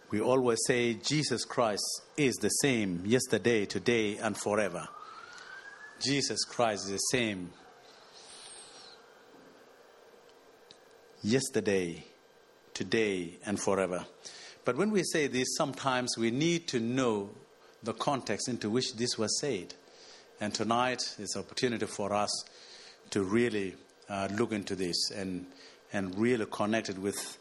We always say Jesus Christ is the same yesterday, today, and forever. Jesus Christ is the same yesterday, today, and forever. But when we say this, sometimes we need to know the context into which this was said. And tonight is an opportunity for us to really look into this and really connect it with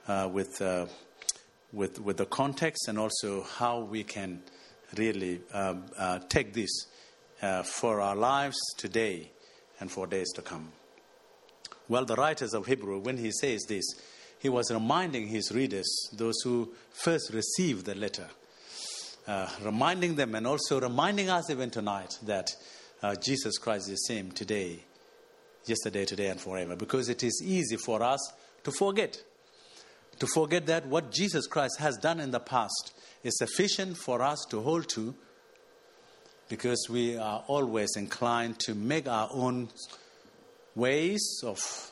the context, and also how we can really take this for our lives today and for days to come. Well, the writers of Hebrew, when he says this, he was reminding his readers, those who first received the letter, reminding them and also reminding us even tonight that Jesus Christ is the same today, yesterday, today, and forever. Because it is easy for us to forget that what Jesus Christ has done in the past is sufficient for us to hold to, because we are always inclined to make our own ways of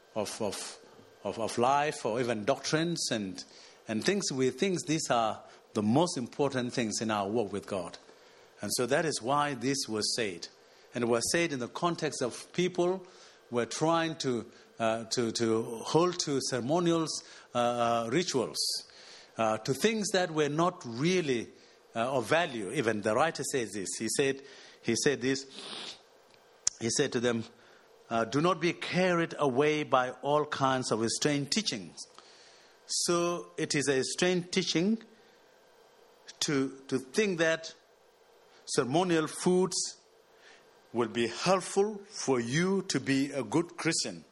life, or even doctrines and things. We think these are the most important things in our walk with God. And so that is why this was said. And it was said in the context of people were trying to hold to ceremonials, rituals, to things that were not really of value. Even the writer says this. He said to them, do not be carried away by all kinds of strange teachings. So it is a strange teaching to think that ceremonial foods will be helpful for you to be a good Christian,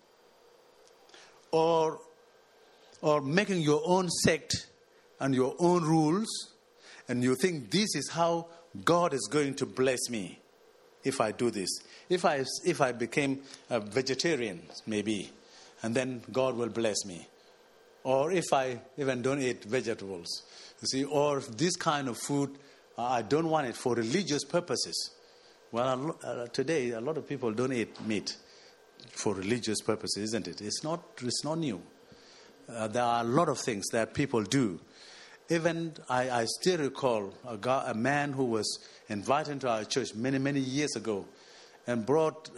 or making your own sect and your own rules, and you think this is how God is going to bless me if I do this. If I became a vegetarian, maybe, and then God will bless me. Or if I even don't eat vegetables, you see, or this kind of food, I don't want it for religious purposes. Well, today a lot of people don't eat meat for religious purposes, isn't it? It's not new. There are a lot of things that people do. Even I still recall a man who was invited to our church many years ago, and brought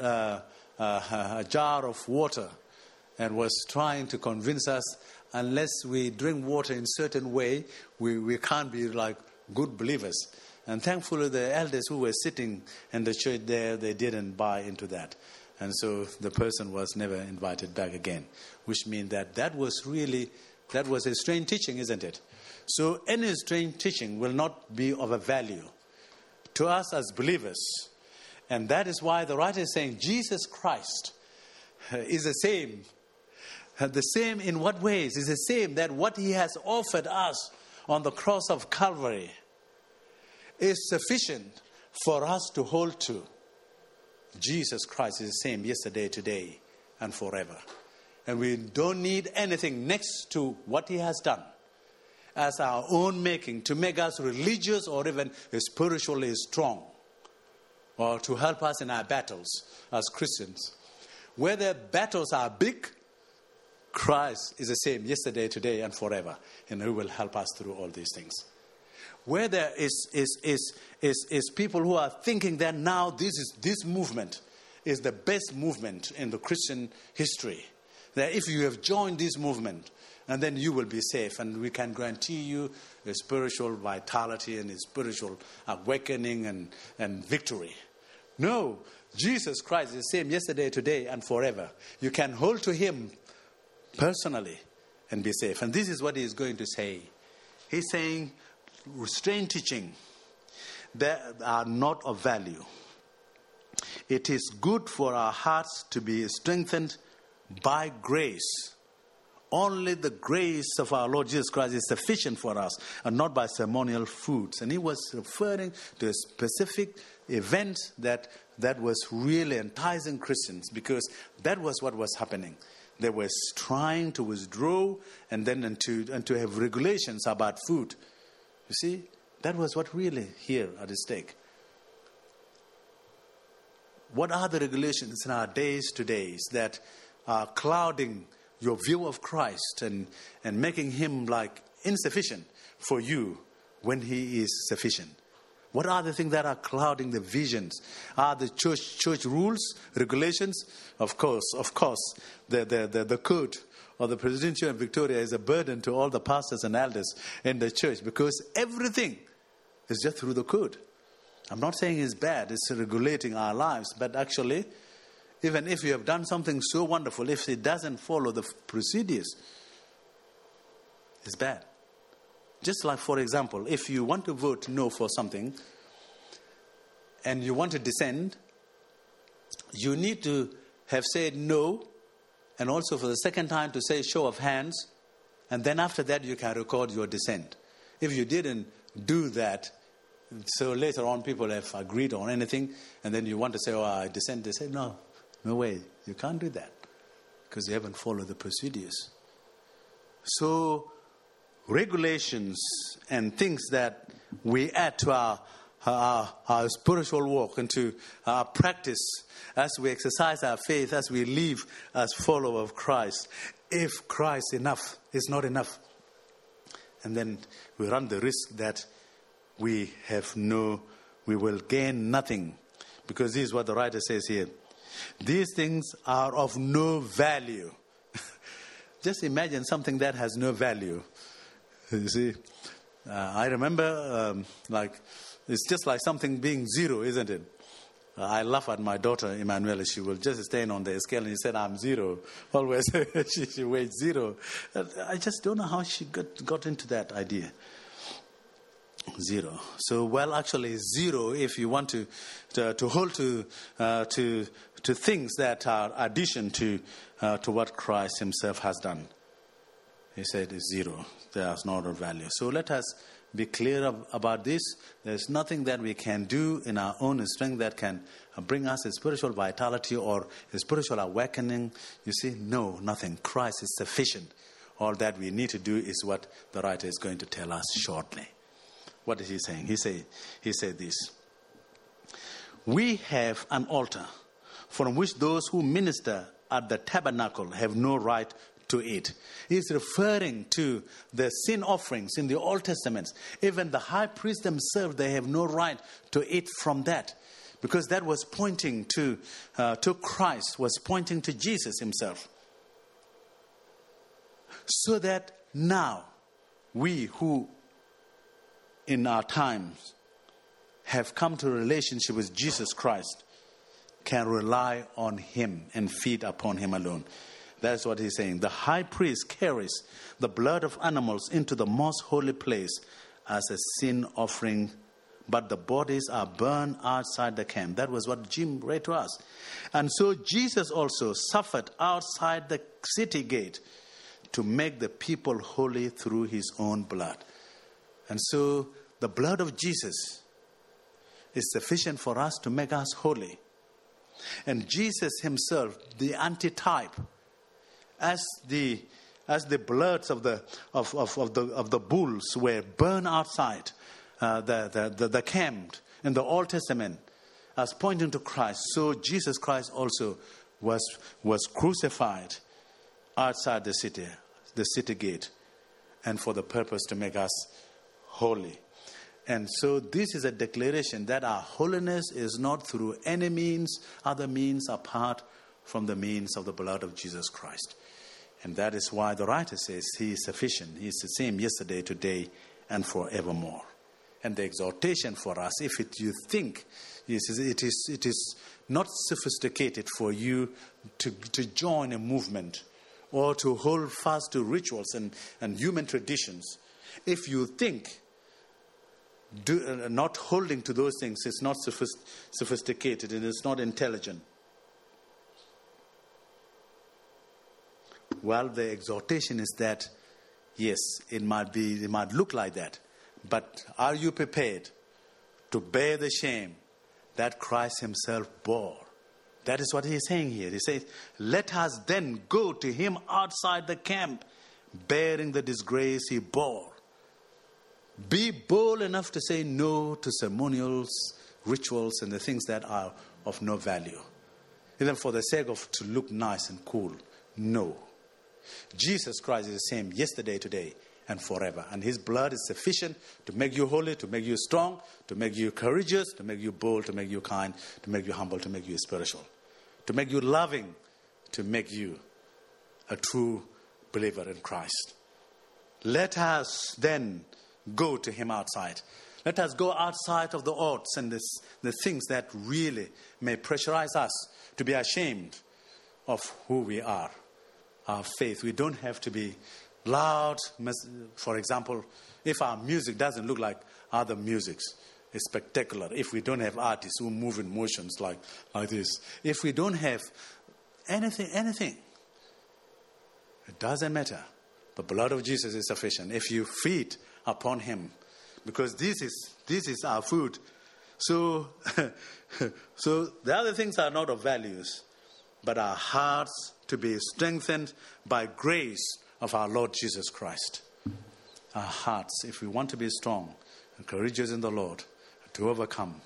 a jar of water, and was trying to convince us, unless we drink water in a certain way, we can't be like good believers. And thankfully, the elders who were sitting in the church there, they didn't buy into that. And so the person was never invited back again, which means that was a strange teaching, isn't it? So any strange teaching will not be of a value to us as believers. And that is why the writer is saying Jesus Christ is the same. The same in what ways? Is the same that what he has offered us on the cross of Calvary is sufficient for us to hold to. Jesus Christ is the same yesterday, today, and forever. And we don't need anything next to what he has done as our own making to make us religious or even spiritually strong, or to help us in our battles as Christians. Whether battles are big, Christ is the same yesterday, today, and forever, and he will help us through all these things. Where there is people who are thinking that now this movement is the best movement in the Christian history, that if you have joined this movement, and then you will be safe, and we can guarantee you a spiritual vitality and a spiritual awakening and victory. No, Jesus Christ is the same yesterday, today, and forever. You can hold to him personally and be safe. And this is what he is going to say. He's saying, strange teaching that are not of value. It is good for our hearts to be strengthened by grace. Only the grace of our Lord Jesus Christ is sufficient for us, and not by ceremonial foods. And he was referring to a specific event that was really enticing Christians, because that was what was happening. They were trying to withdraw and to have regulations about food. You see, that was what really here at stake. What are the regulations in our days to days that are clouding your view of Christ and making him like insufficient for you when He is sufficient? What are the things that are clouding the visions? Are the church rules, regulations? Of course, the code or the Presidency of Victoria is a burden to all the pastors and elders in the church, because everything is just through the code. I'm not saying it's bad, it's regulating our lives, but actually, even if you have done something so wonderful, if it doesn't follow the procedures, it's bad. Just like, for example, if you want to vote no for something and you want to dissent, you need to have said no, and also for the second time to say show of hands, and then after that you can record your dissent. If you didn't do that, so later on people have agreed on anything, and then you want to say, oh, I dissent, they say, no way, you can't do that, because you haven't followed the procedures. So regulations and things that we add to our spiritual walk and to our practice as we exercise our faith, as we live as followers of Christ, if Christ is not enough, and then we run the risk that we will gain nothing, because this is what the writer says here. These things are of no value. Just imagine something that has no value. You see, I remember, it's just like something being zero, isn't it? I laugh at my daughter, Emanuela. She will just stand on the scale and she said, I'm zero. Always, she weighs zero. I just don't know how she got into that idea. Zero. So, well, actually, zero, if you want to hold to things that are addition to what Christ Himself has done. He said it's zero. There's not a value. So let us be clear about this. There's nothing that we can do in our own strength that can bring us a spiritual vitality or a spiritual awakening. You see, no, nothing. Christ is sufficient. All that we need to do is what the writer is going to tell us shortly. What is he saying? He said this. We have an altar from which those who minister at the tabernacle have no right to eat. He's referring to the sin offerings in the Old Testament. Even the high priest themselves, they have no right to eat from that, because that was pointing to Christ, was pointing to Jesus Himself. So that now we who in our times have come to a relationship with Jesus Christ can rely on Him and feed upon Him alone. That's what he's saying. The high priest carries the blood of animals into the most holy place as a sin offering, but the bodies are burned outside the camp. That was what Jim read to us. And so Jesus also suffered outside the city gate to make the people holy through His own blood. And so the blood of Jesus is sufficient for us to make us holy. And Jesus Himself, the antitype, as the bloods of the bulls were burned outside the camp in the Old Testament, as pointing to Christ, so Jesus Christ also was crucified outside the city gate, and for the purpose to make us holy. And so this is a declaration that our holiness is not through any means, other means apart from the means of the blood of Jesus Christ. And that is why the writer says He is sufficient. He is the same yesterday, today, and forevermore. And the exhortation for us, if you think it is not sophisticated for you to join a movement or to hold fast to rituals and human traditions, if you think not holding to those things is not sophisticated and it's not intelligent, well, the exhortation is that, yes, it might look like that, but are you prepared to bear the shame that Christ Himself bore? That is what He is saying here. He says, let us then go to Him outside the camp, bearing the disgrace He bore. Be bold enough to say no to ceremonials, rituals, and the things that are of no value, even for the sake of to look nice and cool. No. Jesus Christ is the same yesterday, today, and forever. And his blood is sufficient to make you holy, to make you strong, to make you courageous, to make you bold, to make you kind, to make you humble, to make you spiritual, to make you loving, to make you a true believer in Christ. Let us then go to him outside. Let us go outside of the odds and the things that really may pressurize us to be ashamed of who we are, our faith. We don't have to be loud. For example, if our music doesn't look like other musics, it's spectacular. If we don't have artists who move in motions like this, if we don't have anything, it doesn't matter. The blood of Jesus is sufficient. If you feed upon him, because this is our food. So the other things are not of values, but our hearts to be strengthened by grace of our Lord Jesus Christ. Our hearts, if we want to be strong and courageous in the Lord, to overcome,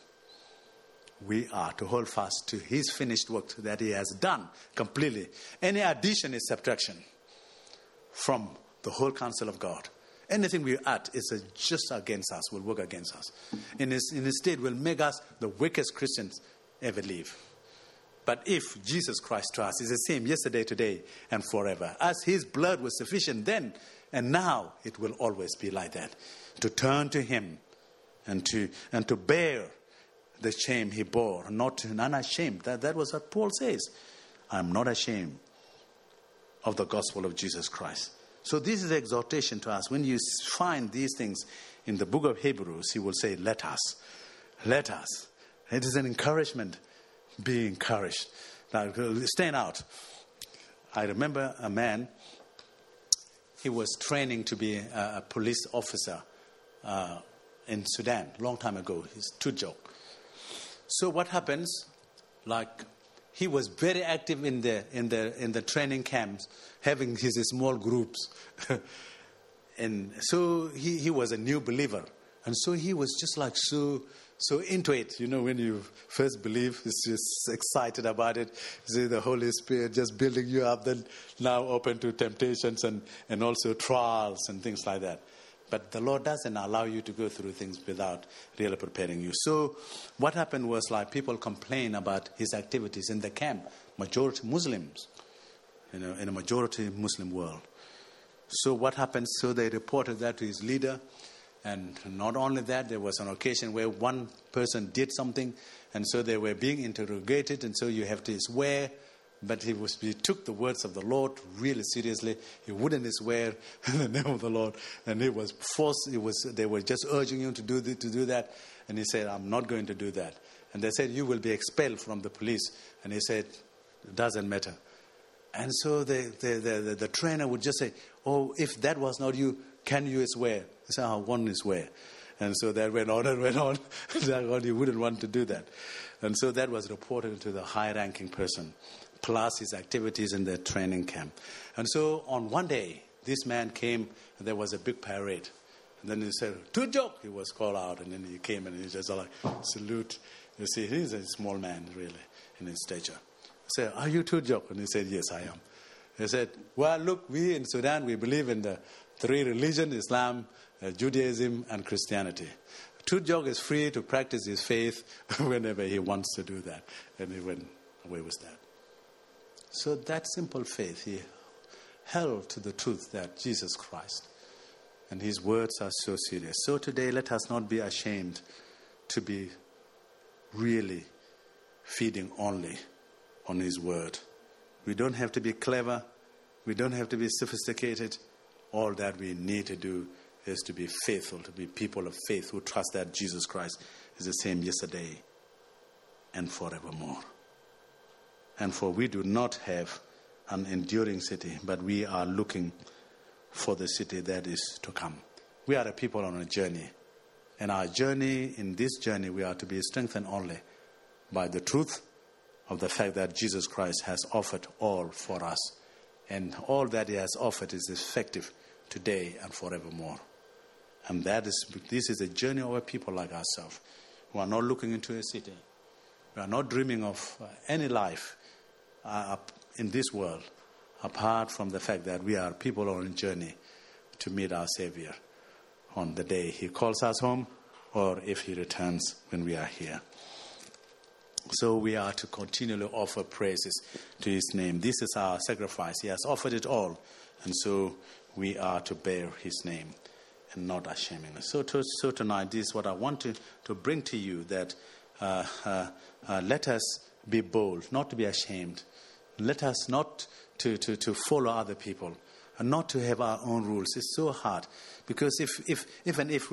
we are to hold fast to his finished work that he has done completely. Any addition is subtraction from the whole counsel of God. Anything we add is just against us, will work against us. In his state will make us the weakest Christians ever live. But if Jesus Christ to us is the same yesterday, today, and forever, as his blood was sufficient then and now, it will always be like that. To turn to him and to bear the shame he bore, not unashamed. That was what Paul says. I am not ashamed of the gospel of Jesus Christ. So this is the exhortation to us. When you find these things in the book of Hebrews, he will say, let us. Let us. It is an encouragement. Be encouraged. Now, stand out. I remember a man, he was training to be a police officer in Sudan, long time ago. He's Tujuk. So what happens, like, he was very active in the training camps, having his small groups. And so he was a new believer. And so he was just like so into it. You know, when you first believe, it's just excited about it. See the Holy Spirit just building you up, then now open to temptations and also trials and things like that. But the Lord doesn't allow you to go through things without really preparing you. So what happened was, like, people complain about his activities in the camp. Majority Muslims, in a majority Muslim world. So what happened? So they reported that to his leader. And not only that, there was an occasion where one person did something. And so they were being interrogated. And so you have to swear. But he took the words of the Lord really seriously. He wouldn't swear in the name of the Lord. And he was forced. They were just urging him to do that. And he said, I'm not going to do that. And they said, you will be expelled from the police. And he said, it doesn't matter. And so the trainer would just say, oh, if that was not you, can you swear? He said, I want to swear. And so that went on and went on. He wouldn't want to do that. And so that was reported to the high-ranking person, plus his activities in the training camp. And so on one day, this man came, and there was a big parade. And then he said, Tujuk! He was called out, and then he came and he just like, salute. You see, he's a small man, really, in his stature. I said, are you Tujuk? And he said, yes, I am. He said, well, look, we in Sudan, we believe in the three religions, Islam, Judaism, and Christianity. Tujuk is free to practice his faith whenever he wants to do that. And he went away with that. So that simple faith, he held to the truth that Jesus Christ, and his words are so serious. So today, let us not be ashamed to be really feeding only on his word. We don't have to be clever. We don't have to be sophisticated. All that we need to do is to be faithful, to be people of faith who trust that Jesus Christ is the same yesterday and forevermore. And for we do not have an enduring city, but we are looking for the city that is to come. We are a people on a journey. And our journey, in this journey, we are to be strengthened only by the truth of the fact that Jesus Christ has offered all for us. And all that he has offered is effective today and forevermore. And this is a journey of a people like ourselves who are not looking into a city. We are not dreaming of any life in this world apart from the fact that we are people on a journey to meet our Savior on the day He calls us home, or if He returns when we are here. So we are to continually offer praises to His name. This is our sacrifice. He has offered it all. And so we are to bear His name and not ashaming us. So tonight, this is what I want to bring to you, that let us be bold, not to be ashamed. Let us not to follow other people and not to have our own rules. It's so hard, because even if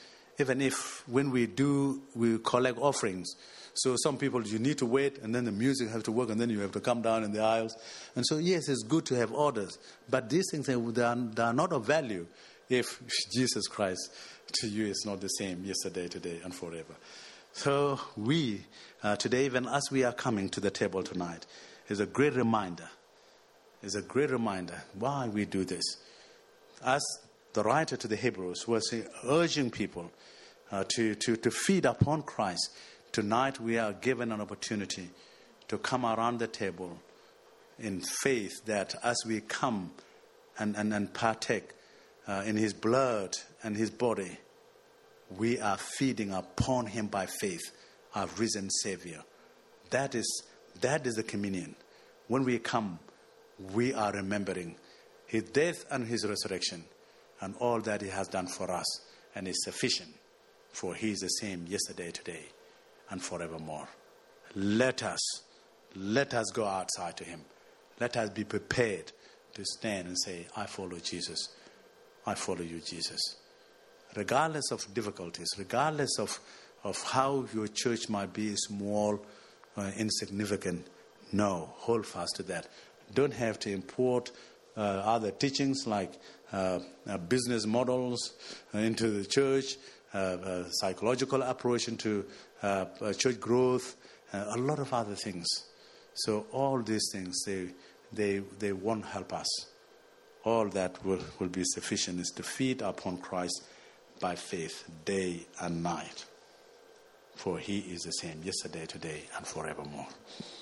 when we collect offerings, so some people, you need to wait, and then the music has to work, and then you have to come down in the aisles. And so, yes, it's good to have orders, but these things, they are not of value if Jesus Christ to you is not the same yesterday, today, and forever. So we, today, even as we are coming to the table tonight, is a great reminder. Is a great reminder why we do this. As the writer to the Hebrews was urging people to feed upon Christ, tonight we are given an opportunity to come around the table in faith, that as we come and partake in His blood and His body, we are feeding upon Him by faith, our risen Savior. That is the communion. When we come, we are remembering His death and His resurrection and all that He has done for us, and is sufficient, for He is the same yesterday, today, and forevermore. Let us go outside to Him. Let us be prepared to stand and say, I follow Jesus. I follow you, Jesus. Regardless of difficulties, regardless of how your church might be small, insignificant, no, hold fast to that. Don't have to import other teachings like business models into the church, psychological approach into church growth, a lot of other things. So all these things, they won't help us. All that will be sufficient is to feed upon Christ by faith, day and night. For He is the same yesterday, today, and forevermore.